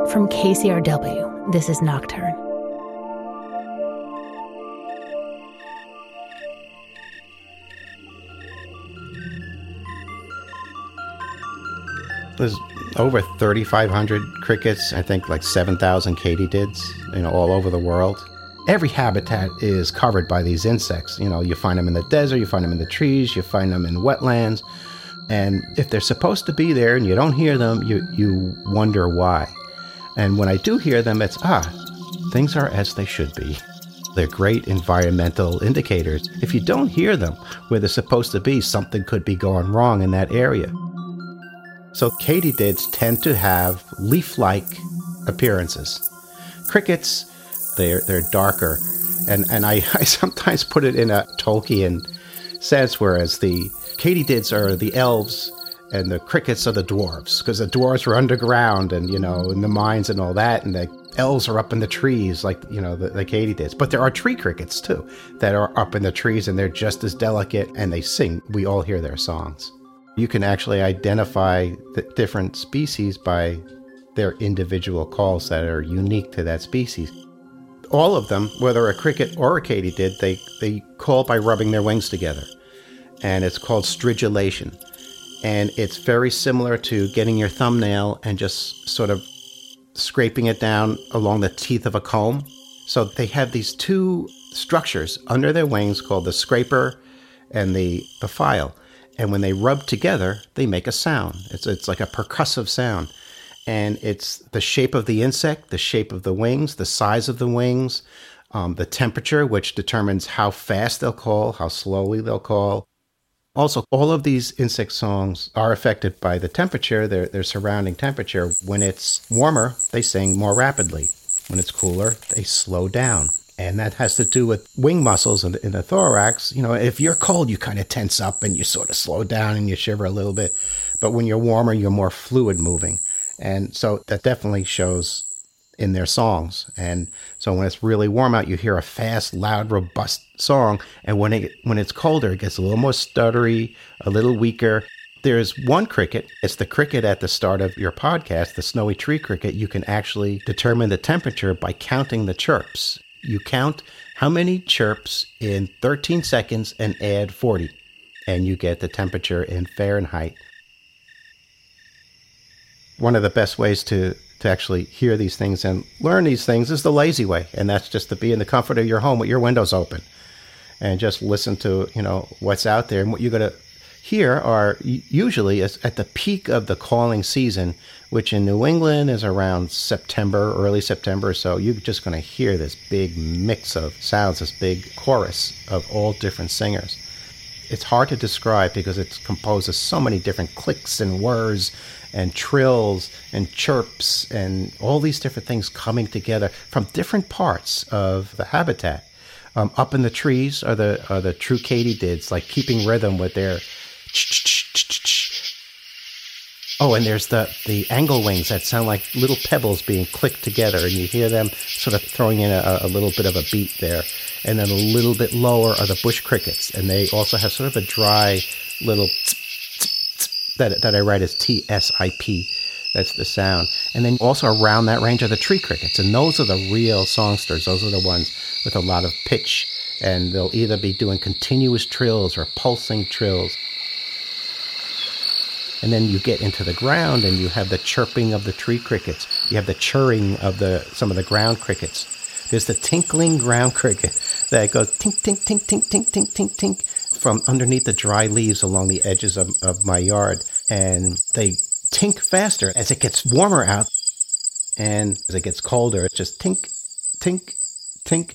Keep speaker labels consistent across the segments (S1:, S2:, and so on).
S1: From KCRW, this is Nocturne.
S2: There's over 3,500 crickets, I think like 7,000 katydids, all over the world. Every habitat is covered by these insects. You find them in the desert, you find them in the trees, you find them in wetlands. And if they're supposed to be there and you don't hear them, you wonder why. And when I do hear them, it's, things are as they should be. They're great environmental indicators. If you don't hear them where they're supposed to be, something could be going wrong in that area. So katydids tend to have leaf-like appearances. Crickets, they're darker. And I sometimes put it in a Tolkien sense, whereas the katydids are the elves and the crickets are the dwarves, because the dwarves are underground and, in the mines and all that, and the elves are up in the trees like, the katydids. But there are tree crickets, too, that are up in the trees, and they're just as delicate, and they sing. We all hear their songs. You can actually identify the different species by their individual calls that are unique to that species. All of them, whether a cricket or a katydid, they call by rubbing their wings together. And it's called stridulation. And it's very similar to getting your thumbnail and just sort of scraping it down along the teeth of a comb. So they have these two structures under their wings called the scraper and the file. And when they rub together, they make a sound. It's like a percussive sound. And it's the shape of the insect, the shape of the wings, the size of the wings, the temperature, which determines how fast they'll call, how slowly they'll call. Also, all of these insect songs are affected by the temperature, their surrounding temperature. When it's warmer, they sing more rapidly. When it's cooler, they slow down. And that has to do with wing muscles in the thorax. If you're cold, you kind of tense up and you sort of slow down and you shiver a little bit. But when you're warmer, you're more fluid moving. And so that definitely shows in their songs. And so when it's really warm out, you hear a fast, loud, robust song. And when it's colder, it gets a little more stuttery, a little weaker. There's one cricket. It's the cricket at the start of your podcast, the snowy tree cricket. You can actually determine the temperature by counting the chirps. You count how many chirps in 13 seconds and add 40, and you get the temperature in Fahrenheit. One of the best ways to actually hear these things and learn these things is the lazy way, and that's just to be in the comfort of your home with your windows open and just listen to, what's out there. And what you're going to hear are usually at the peak of the calling season, which in New England is around September, early September. So you're just going to hear this big mix of sounds, this big chorus of all different singers. It's hard to describe because it's composed of so many different clicks and whirs and trills and chirps and all these different things coming together from different parts of the habitat. Up in the trees are the true katydids, like keeping rhythm with their Oh, and there's the angle wings that sound like little pebbles being clicked together, and you hear them sort of throwing in a little bit of a beat there. And then a little bit lower are the bush crickets, and they also have sort of a dry little that I write as T-S-I-P. That's the sound. And then also around that range are the tree crickets, and those are the real songsters. Those are the ones with a lot of pitch, and they'll either be doing continuous trills or pulsing trills. And then you get into the ground and you have the chirping of the tree crickets. You have the churring of some of the ground crickets. There's the tinkling ground cricket that goes tink, tink, tink, tink, tink, tink, tink, tink from underneath the dry leaves along the edges of my yard. And they tink faster as it gets warmer out. And as it gets colder, it's just tink, tink, tink.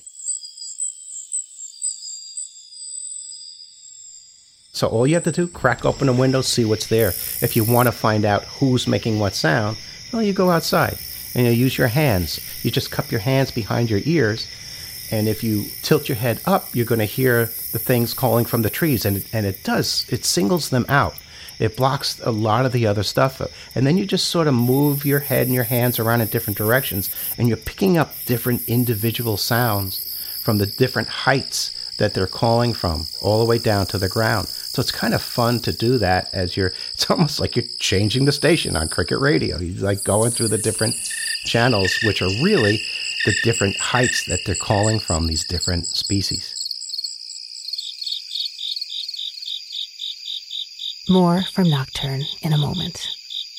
S2: So all you have to do, crack open a window, see what's there. If you want to find out who's making what sound, well, you go outside and you use your hands. You just cup your hands behind your ears, and if you tilt your head up, you're going to hear the things calling from the trees, and it singles them out. It blocks a lot of the other stuff. And then you just sort of move your head and your hands around in different directions, and you're picking up different individual sounds from the different heights that they're calling from, all the way down to the ground. So it's kind of fun to do that it's almost like you're changing the station on Cricket Radio. You're like going through the different channels, which are really the different heights that they're calling from, these different species.
S1: More from Nocturne in a moment.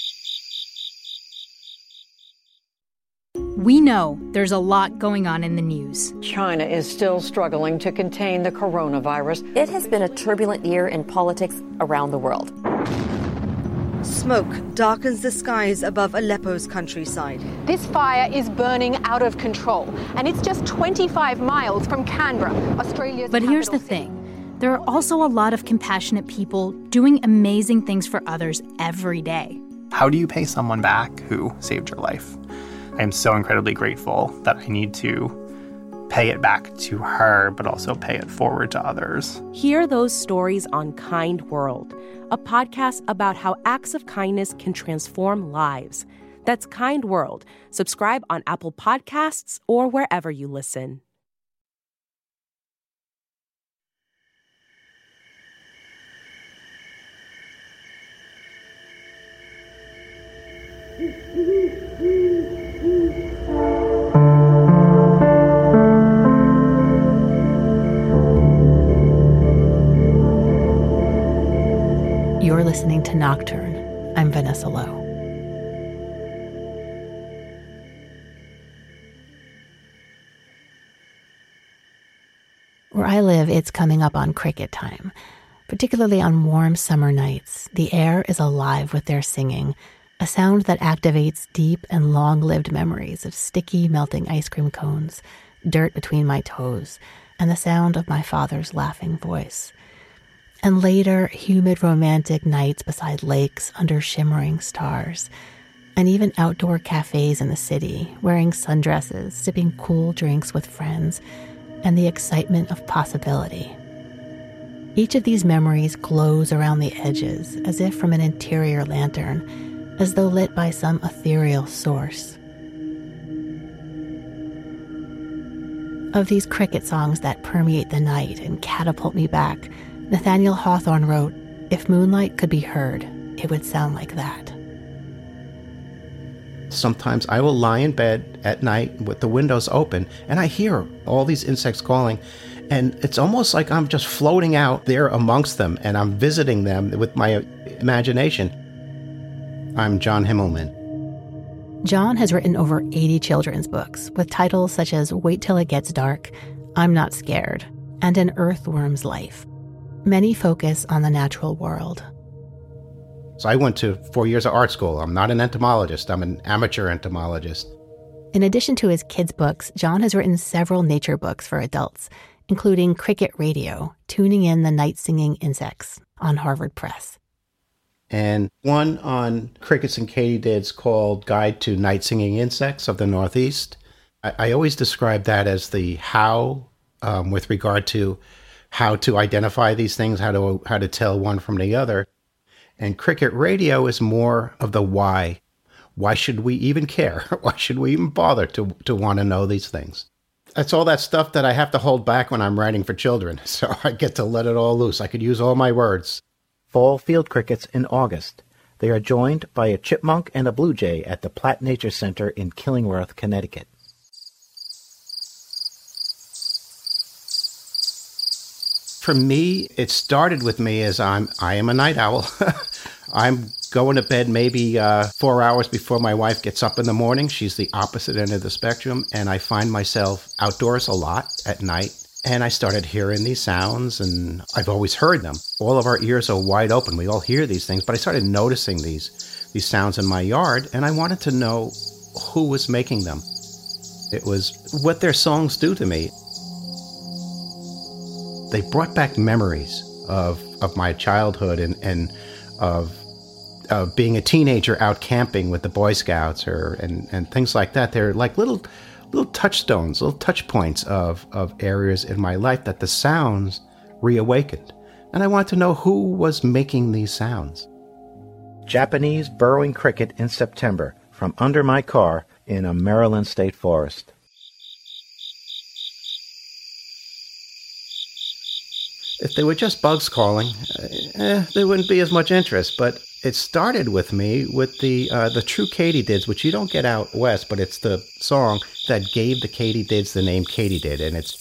S3: We know there's a lot going on in the news.
S4: China is still struggling to contain the coronavirus.
S5: It has been a turbulent year in politics around the world.
S6: Smoke darkens the skies above Aleppo's countryside.
S7: This fire is burning out of control, and it's just 25 miles from Canberra, Australia's
S3: But here's the
S7: capital city.
S3: thing. There are also a lot of compassionate people doing amazing things for others every day.
S8: How do you pay someone back who saved your life? I am so incredibly grateful that I need to pay it back to her, but also pay it forward to others.
S9: Hear those stories on Kind World, a podcast about how acts of kindness can transform lives. That's Kind World. Subscribe on Apple Podcasts or wherever you listen.
S1: You're listening to Nocturne. I'm Vanessa Lowe. Where I live, it's coming up on cricket time. Particularly on warm summer nights, the air is alive with their singing, a sound that activates deep and long-lived memories of sticky, melting ice cream cones, dirt between my toes, and the sound of my father's laughing voice. And later, humid romantic nights beside lakes under shimmering stars, and even outdoor cafes in the city, wearing sundresses, sipping cool drinks with friends, and the excitement of possibility. Each of these memories glows around the edges, as if from an interior lantern, as though lit by some ethereal source. Of these cricket songs that permeate the night and catapult me back, Nathaniel Hawthorne wrote, "If moonlight could be heard, it would sound like that."
S2: Sometimes I will lie in bed at night with the windows open, and I hear all these insects calling, and it's almost like I'm just floating out there amongst them, and I'm visiting them with my imagination. I'm John Himmelman.
S1: John has written over 80 children's books, with titles such as Wait Till It Gets Dark, I'm Not Scared, and An Earthworm's Life. Many focus on the natural world.
S2: So I went to 4 years of art school. I'm not an entomologist. I'm an amateur entomologist.
S1: In addition to his kids' books, John has written several nature books for adults, including Cricket Radio, Tuning in the Night-Singing Insects, on Harvard Press.
S2: And one on crickets and katydids called Guide to Night-Singing Insects of the Northeast. I always describe that as the how, with regard to how to identify these things, how to tell one from the other. And Cricket Radio is more of the why. Why should we even care? Why should we even bother to want to know these things? That's all that stuff that I have to hold back when I'm writing for children. So I get to let it all loose. I could use all my words. Fall field crickets in August. They are joined by a chipmunk and a blue jay at the Platt Nature Center in Killingworth, Connecticut. For me, it started with me as I am a night owl. I'm going to bed maybe 4 hours before my wife gets up in the morning. She's the opposite end of the spectrum, and I find myself outdoors a lot at night. And I started hearing these sounds, and I've always heard them. All of our ears are wide open. We all hear these things, but I started noticing these sounds in my yard, and I wanted to know who was making them. It was what their songs do to me. They brought back memories of my childhood and of being a teenager out camping with the Boy Scouts and things like that. They're like little touchstones, little touch points of areas in my life that the sounds reawakened. And I want to know who was making these sounds. Japanese burrowing cricket in September from under my car in a Maryland state forest. If they were just bugs calling, there wouldn't be as much interest. But It started with me with the true katydids, which you don't get out west, but it's the song that gave the katydids the name katydid, and it's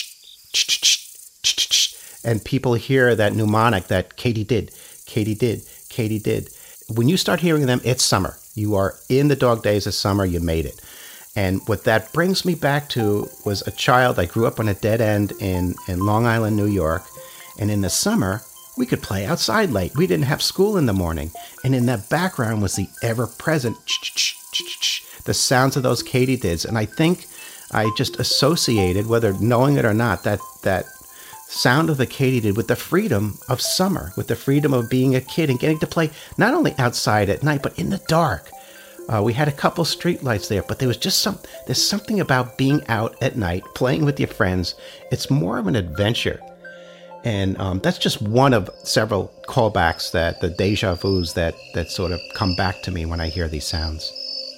S2: and people hear that mnemonic, that katydid, katydid, katydid. When you start hearing them, it's summer. You are in the dog days of summer. You made it. And what that brings me back to was a child. I grew up on a dead end in Long Island, New York, and in the summer, we could play outside late. We didn't have school in the morning. And in that background was the ever-present the sounds of those katydids. And I think I just associated, whether knowing it or not, that sound of the katydid with the freedom of summer, with the freedom of being a kid and getting to play not only outside at night, but in the dark. We had a couple street lights there, but there was just there's something about being out at night, playing with your friends. It's more of an adventure. And that's just one of several callbacks, the deja vus that sort of come back to me when I hear these sounds.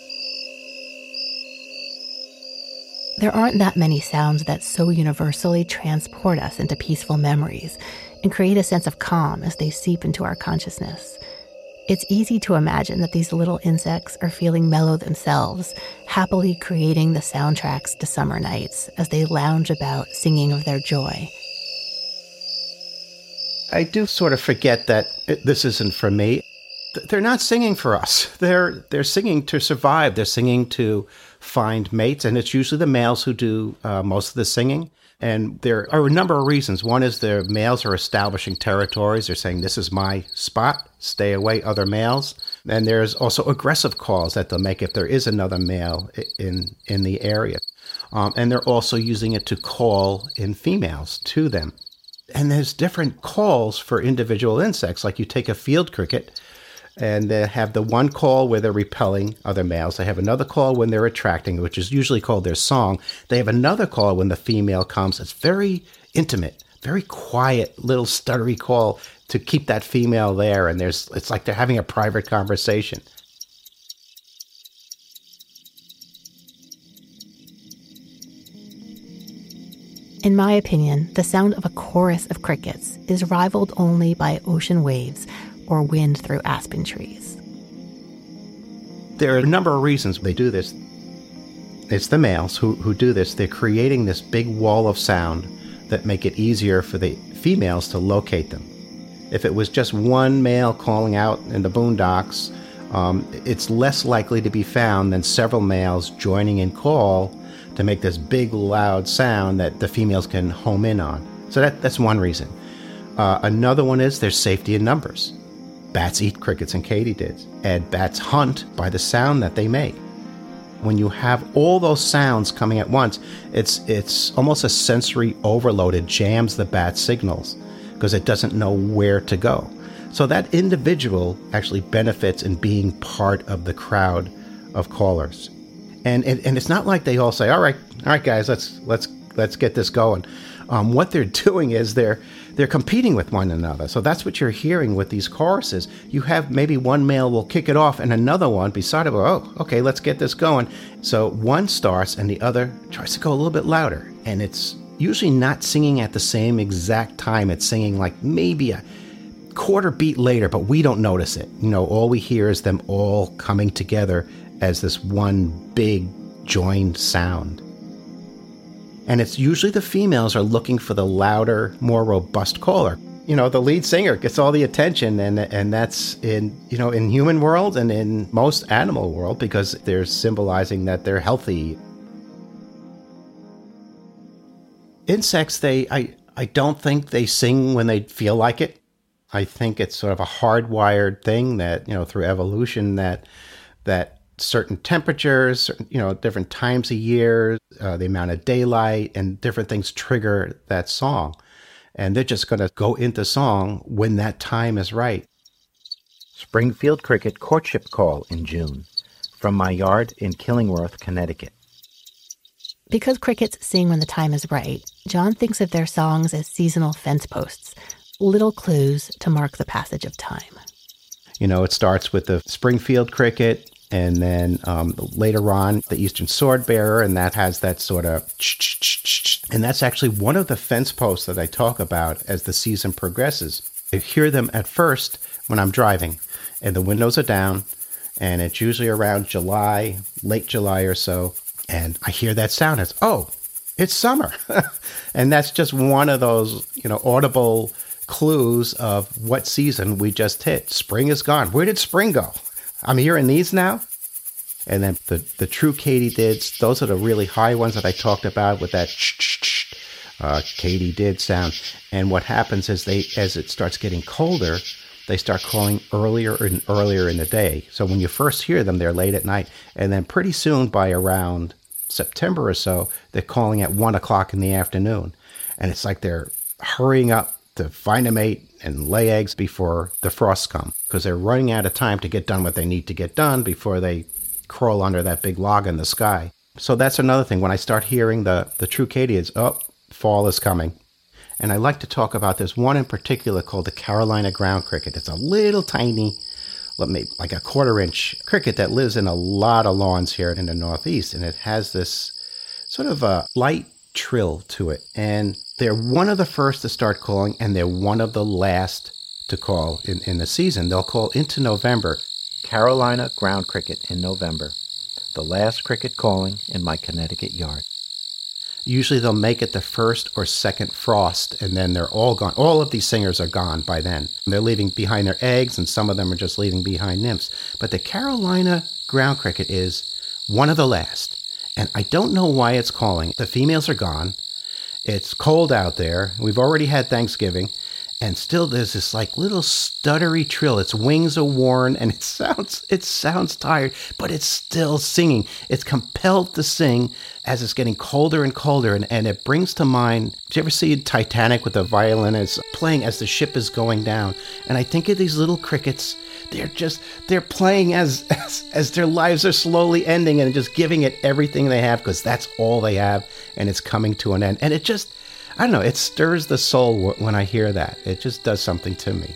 S1: There aren't that many sounds that so universally transport us into peaceful memories and create a sense of calm as they seep into our consciousness. It's easy to imagine that these little insects are feeling mellow themselves, happily creating the soundtracks to summer nights as they lounge about singing of their joy.
S2: I do sort of forget that this isn't for me. They're not singing for us. They're singing to survive. They're singing to find mates, and it's usually the males who do most of the singing. And there are a number of reasons. One is the males are establishing territories. They're saying, this is my spot, stay away, other males. And there's also aggressive calls that they'll make if there is another male in the area. And they're also using it to call in females to them. And there's different calls for individual insects. Like you take a field cricket, and they have the one call where they're repelling other males. They have another call when they're attracting, which is usually called their song. They have another call when the female comes. It's very intimate, very quiet, little stuttery call to keep that female there. And it's like they're having a private conversation.
S1: In my opinion, the sound of a chorus of crickets is rivaled only by ocean waves or wind through aspen trees.
S2: There are a number of reasons they do this. It's the males who do this. They're creating this big wall of sound that make it easier for the females to locate them. If it was just one male calling out in the boondocks, it's less likely to be found than several males joining in call to make this big, loud sound that the females can home in on. So that's one reason. Another one is there's safety in numbers. Bats eat crickets and katydids, and bats hunt by the sound that they make. When you have all those sounds coming at once, it's almost a sensory overload. It jams the bat's signals because it doesn't know where to go. So that individual actually benefits in being part of the crowd of callers. And it's not like they all say, all right, guys, let's get this going. What they're doing is they're competing with one another. So that's what you're hearing with these choruses. You have maybe one male will kick it off and another one beside it will, oh, okay, let's get this going. So one starts and the other tries to go a little bit louder. And it's usually not singing at the same exact time. It's singing like maybe a quarter beat later, but we don't notice it. All we hear is them all coming together as this one big joined sound. And it's usually the females are looking for the louder, more robust caller. The lead singer gets all the attention, and that's in human world and in most animal world because they're symbolizing that they're healthy. Insects, I don't think they sing when they feel like it. I think it's sort of a hardwired thing that, through evolution that certain temperatures, different times of year, the amount of daylight and different things trigger that song. And they're just going to go into song when that time is right. Springfield cricket courtship call in June from my yard in Killingworth, Connecticut.
S1: Because crickets sing when the time is right, John thinks of their songs as seasonal fence posts, little clues to mark the passage of time.
S2: It starts with the Springfield cricket, and then later on, the Eastern sword bearer, and that has that sort of and that's actually one of the fence posts that I talk about as the season progresses. I hear them at first when I'm driving, and the windows are down, and it's usually around July, late July or so, and I hear that sound. It's summer. And that's just one of those, audible clues of what season we just hit. Spring is gone. Where did spring go? I'm hearing these now. And then the true katydids, those are the really high ones that I talked about with that katydid sound. And what happens is as it starts getting colder, they start calling earlier and earlier in the day. So when you first hear them, they're late at night. And then pretty soon, by around September or so, they're calling at 1 o'clock in the afternoon. And it's like they're hurrying up to find a mate and lay eggs before the frosts come, because they're running out of time to get done what they need to get done before they crawl under that big log in the sky. So that's another thing. When I start hearing the true katydids, fall is coming. And I like to talk about this one in particular called the Carolina ground cricket. It's a little tiny, like a 1/4-inch cricket that lives in a lot of lawns here in the Northeast. And it has this sort of a light trill to it. And they're one of the first to start calling, and they're one of the last to call in the season. They'll call into November. Carolina ground cricket in November. The last cricket calling in my Connecticut yard. Usually they'll make it the first or second frost, and then they're all gone. All of these singers are gone by then. They're leaving behind their eggs, and some of them are just leaving behind nymphs. But the Carolina ground cricket is one of the last. And I don't know why it's calling. The females are gone. It's cold out there. We've already had Thanksgiving. And still there's this like little stuttery trill. Its wings are worn and it sounds tired, but it's still singing. It's compelled to sing as it's getting colder and colder. And it brings to mind, did you ever see Titanic with the violinist playing as the ship is going down? And I think of these little crickets. They're playing as their lives are slowly ending and just giving it everything they have, because that's all they have, and it's coming to an end. And it just, I don't know, it stirs the soul when I hear that. It just does something to me.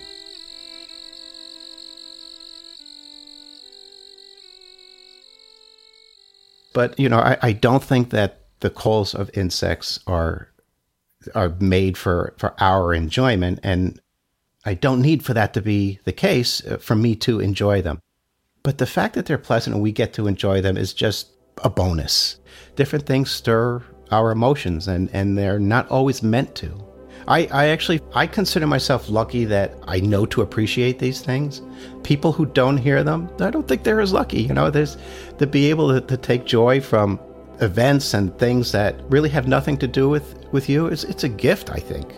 S2: But, I don't think that the calls of insects are made for our enjoyment, and I don't need for that to be the case for me to enjoy them. But the fact that they're pleasant and we get to enjoy them is just a bonus. Different things stir our emotions, and they're not always meant to. I consider myself lucky that I know to appreciate these things. People who don't hear them, I don't think they're as lucky. There's to be able to take joy from events and things that really have nothing to do with you. It's a gift, I think.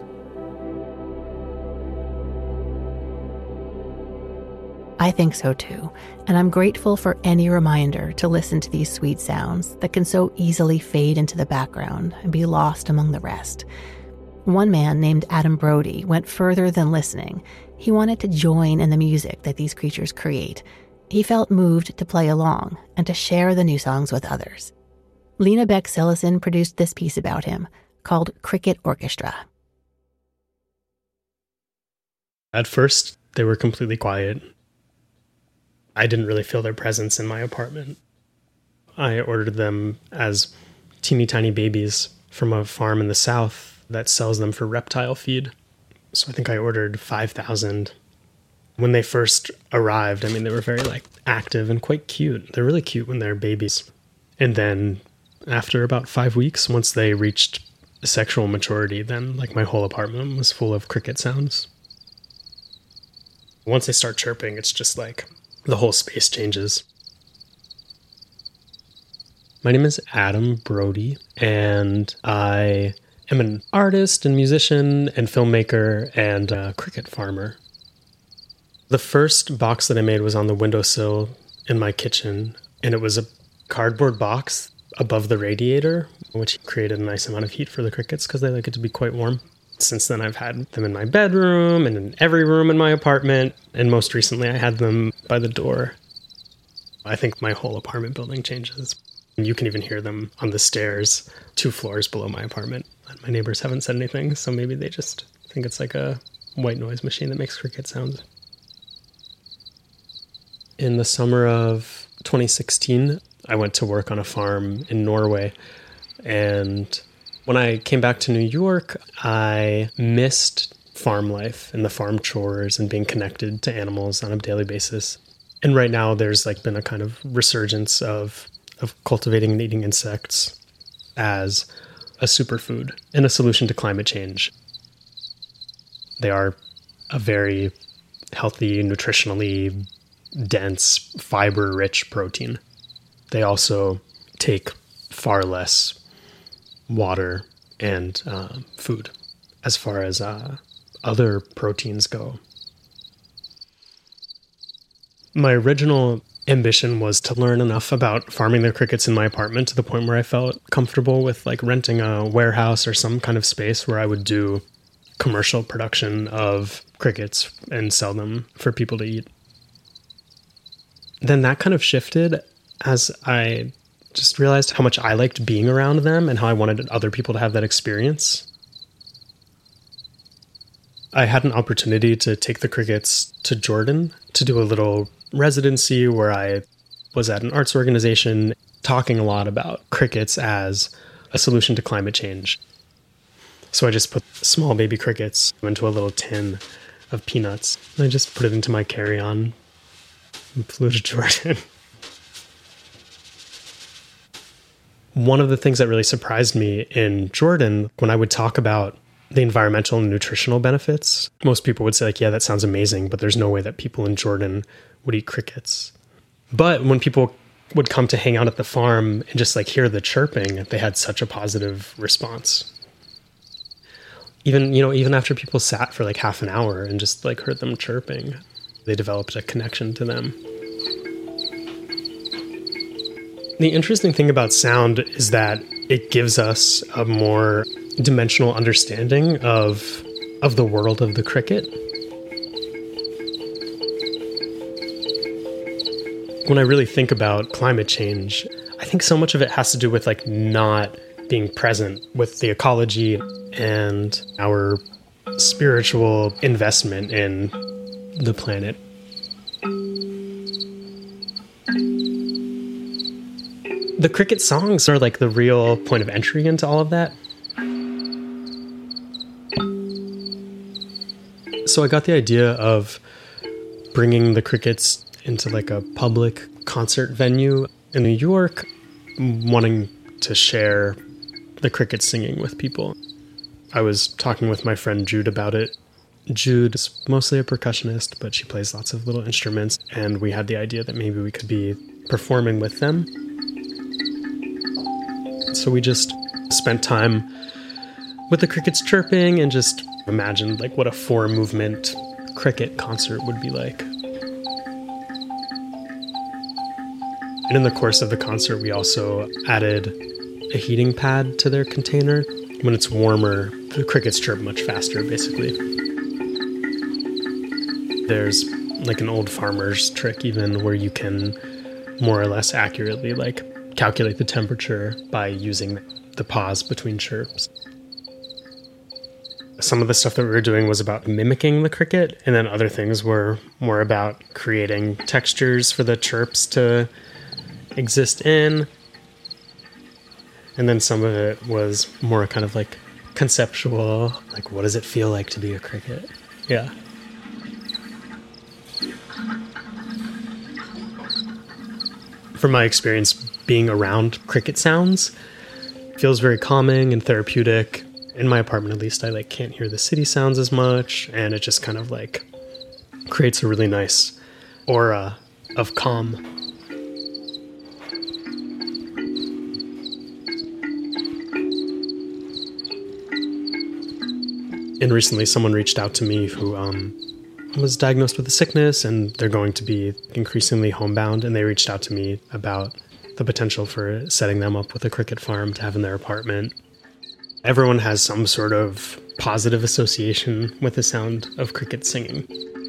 S1: I think so too, and I'm grateful for any reminder to listen to these sweet sounds that can so easily fade into the background and be lost among the rest. One man named Adam Brody went further than listening. He wanted to join in the music that these creatures create. He felt moved to play along and to share the new songs with others. Lena Beck-Sillison produced this piece about him, called Cricket Orchestra.
S10: At first, they were completely quiet. I didn't really feel their presence in my apartment. I ordered them as teeny tiny babies from a farm in the south that sells them for reptile feed. So I think I ordered 5,000. When they first arrived, they were very active and quite cute. They're really cute when they're babies. And then after about 5 weeks, once they reached sexual maturity, then my whole apartment was full of cricket sounds. Once they start chirping, it's just the whole space changes. My name is Adam Brody, and I am an artist and musician and filmmaker and a cricket farmer. The first box that I made was on the windowsill in my kitchen, and it was a cardboard box above the radiator, which created a nice amount of heat for the crickets because they like it to be quite warm. Since then, I've had them in my bedroom and in every room in my apartment, and most recently I had them by the door. I think my whole apartment building changes. You can even hear them on the stairs 2 floors below my apartment. My neighbors haven't said anything, so maybe they just think it's like a white noise machine that makes cricket sounds. In the summer of 2016, I went to work on a farm in Norway, and when I came back to New York, I missed farm life and the farm chores and being connected to animals on a daily basis. And right now there's like been a kind of resurgence of cultivating and eating insects as a superfood and a solution to climate change. They are a very healthy, nutritionally dense, fiber-rich protein. They also take far less water and food as far as other proteins go. My original ambition was to learn enough about farming the crickets in my apartment to the point where I felt comfortable with like renting a warehouse or some kind of space where I would do commercial production of crickets and sell them for people to eat. Then that kind of shifted as I just realized how much I liked being around them and how I wanted other people to have that experience. I had an opportunity to take the crickets to Jordan to do a little residency where I was at an arts organization talking a lot about crickets as a solution to climate change. So I just put small baby crickets into a little tin of peanuts. And I just put it into my carry-on and flew to Jordan. One of the things that really surprised me in Jordan, when I would talk about the environmental and nutritional benefits, most people would say like, yeah, that sounds amazing, but there's no way that people in Jordan would eat crickets. But when people would come to hang out at the farm and just like hear the chirping, they had such a positive response. Even after people sat for like half an hour and just like heard them chirping, they developed a connection to them. The interesting thing about sound is that it gives us a more dimensional understanding of the world of the cricket. When I really think about climate change, I think so much of it has to do with like not being present with the ecology and our spiritual investment in the planet. The cricket songs are like the real point of entry into all of that. So I got the idea of bringing the crickets into like a public concert venue in New York, wanting to share the cricket singing with people. I was talking with my friend Jude about it. Jude is mostly a percussionist, but she plays lots of little instruments, and we had the idea that maybe we could be performing with them. So we just spent time with the crickets chirping and just imagined like what a 4-movement cricket concert would be like. And in the course of the concert, we also added a heating pad to their container. When it's warmer, the crickets chirp much faster, basically. There's like an old farmer's trick even where you can more or less accurately like calculate the temperature by using the pause between chirps. Some of the stuff that we were doing was about mimicking the cricket, and then other things were more about creating textures for the chirps to exist in. And then some of it was more kind of like conceptual, like what does it feel like to be a cricket? Yeah. From my experience being around cricket sounds, it feels very calming and therapeutic. In my apartment, at least, I like can't hear the city sounds as much, and it just kind of like creates a really nice aura of calm. And recently someone reached out to me who was diagnosed with a sickness, and they're going to be increasingly homebound, and they reached out to me about the potential for setting them up with a cricket farm to have in their apartment. Everyone has some sort of positive association with the sound of cricket singing.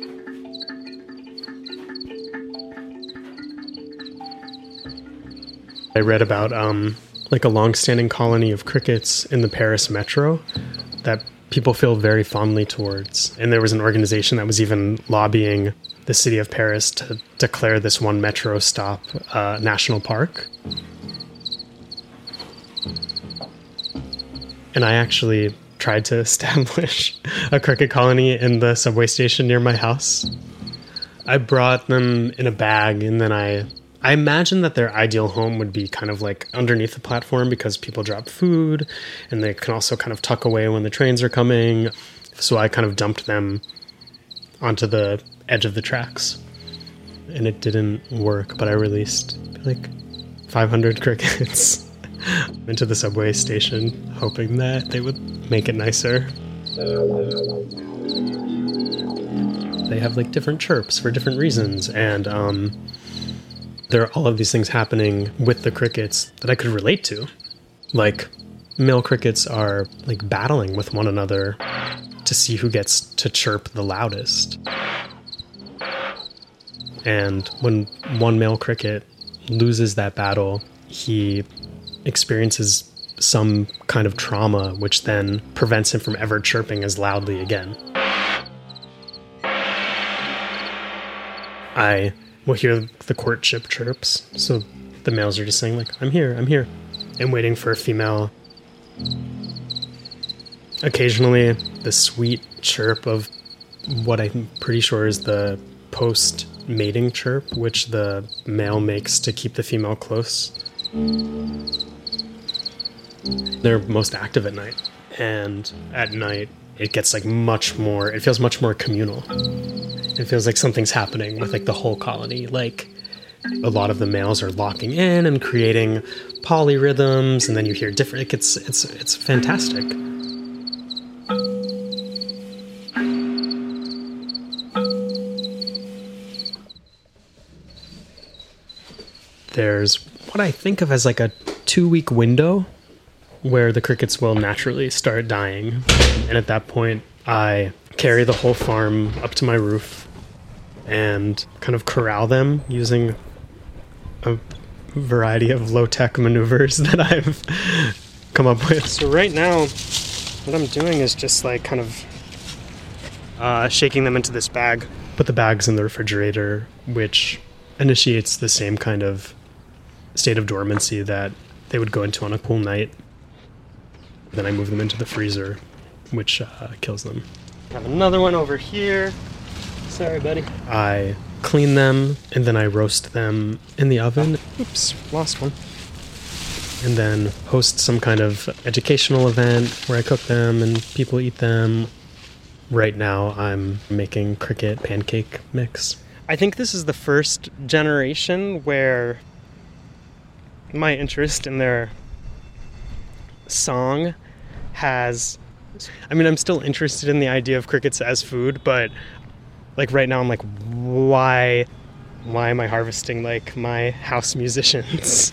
S10: I read about like a long-standing colony of crickets in the Paris metro that people feel very fondly towards. And there was an organization that was even lobbying the city of Paris to declare this one metro stop national park. And I actually tried to establish a cricket colony in the subway station near my house. I brought them in a bag, and then I imagine that their ideal home would be kind of like underneath the platform because people drop food, and they can also kind of tuck away when the trains are coming. So I kind of dumped them onto the edge of the tracks, and it didn't work, but I released like 500 crickets into the subway station, hoping that they would make it nicer. They have like different chirps for different reasons, and there are all of these things happening with the crickets that I could relate to. Like, male crickets are like battling with one another to see who gets to chirp the loudest. And when one male cricket loses that battle, he experiences some kind of trauma, which then prevents him from ever chirping as loudly again. I will hear the courtship chirps, so the males are just saying, like, I'm here, and waiting for a female. Occasionally, the sweet chirp of what I'm pretty sure is the post-mating chirp, which the male makes to keep the female close. They're most active at night, and at night it gets like it feels much more communal. It feels like something's happening with like the whole colony. Like, a lot of the males are locking in and creating polyrhythms, and then you hear different. It's fantastic. There's what I think of as like a 2-week window where the crickets will naturally start dying. And at that point, I carry the whole farm up to my roof and kind of corral them using a variety of low-tech maneuvers that I've come up with. So right now, what I'm doing is just like kind of shaking them into this bag. Put the bags in the refrigerator, which initiates the same kind of state of dormancy that they would go into on a cool night. Then I move them into the freezer, which kills them. I have another one over here. Sorry, buddy. I clean them, and then I roast them in the oven. Oops, lost one. And then host some kind of educational event where I cook them and people eat them. Right now, I'm making cricket pancake mix. I think this is the first generation where my interest in their song has... I'm still interested in the idea of crickets as food, but like right now I'm like, why am I harvesting like my house musicians?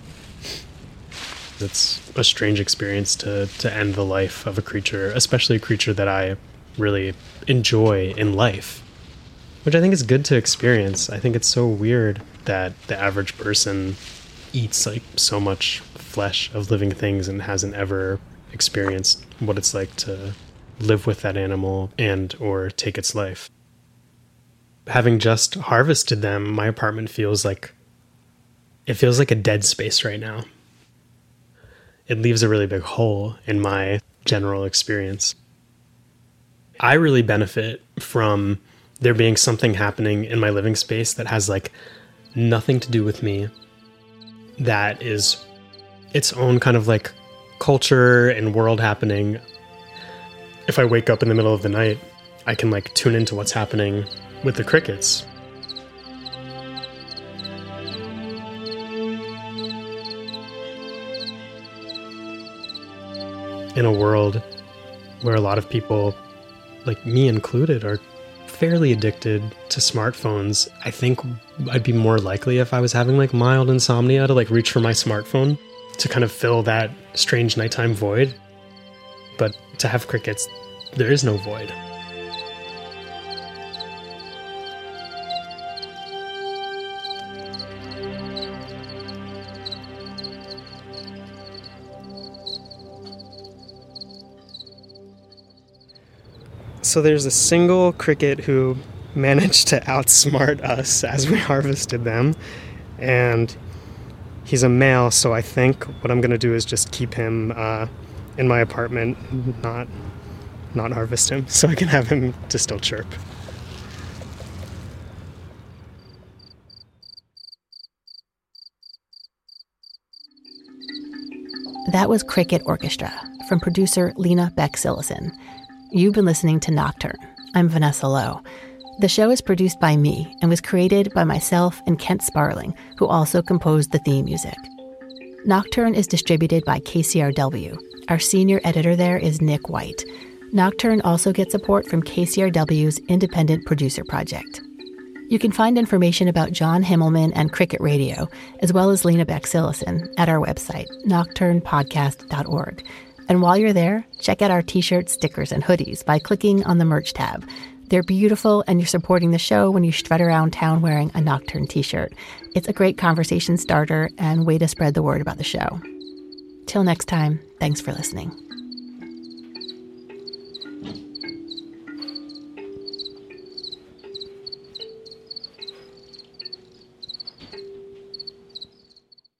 S10: It's a strange experience to end the life of a creature, especially a creature that I really enjoy in life, which I think is good to experience. I think it's so weird that the average person eats like so much flesh of living things and hasn't ever experienced what it's like to live with that animal and or take its life. Having just harvested them, my apartment feels like a dead space right now. It leaves a really big hole in my general experience. I really benefit from there being something happening in my living space that has like nothing to do with me, that is its own kind of like culture and world happening. If I wake up in the middle of the night, I can like tune into what's happening with the crickets. In a world where a lot of people, like me included, are fairly addicted to smartphones, I think I'd be more likely if I was having like mild insomnia to like reach for my smartphone to kind of fill that strange nighttime void. But to have crickets, there is no void. So there's a single cricket who managed to outsmart us as we harvested them, and he's a male, so I think what I'm going to do is just keep him in my apartment, not harvest him, so I can have him to still chirp.
S1: That was Cricket Orchestra from producer Lena Beck-Sillison. You've been listening to Nocturne. I'm Vanessa Lowe. The show is produced by me and was created by myself and Kent Sparling, who also composed the theme music. Nocturne is distributed by KCRW. Our senior editor there is Nick White. Nocturne also gets support from KCRW's Independent Producer Project. You can find information about John Himmelman and Cricket Radio, as well as Lena Beck-Sillison, at our website, nocturnepodcast.org. And while you're there, check out our t-shirts, stickers, and hoodies by clicking on the merch tab. They're beautiful, and you're supporting the show when you strut around town wearing a Nocturne t-shirt. It's a great conversation starter and way to spread the word about the show. Till next time, thanks for listening.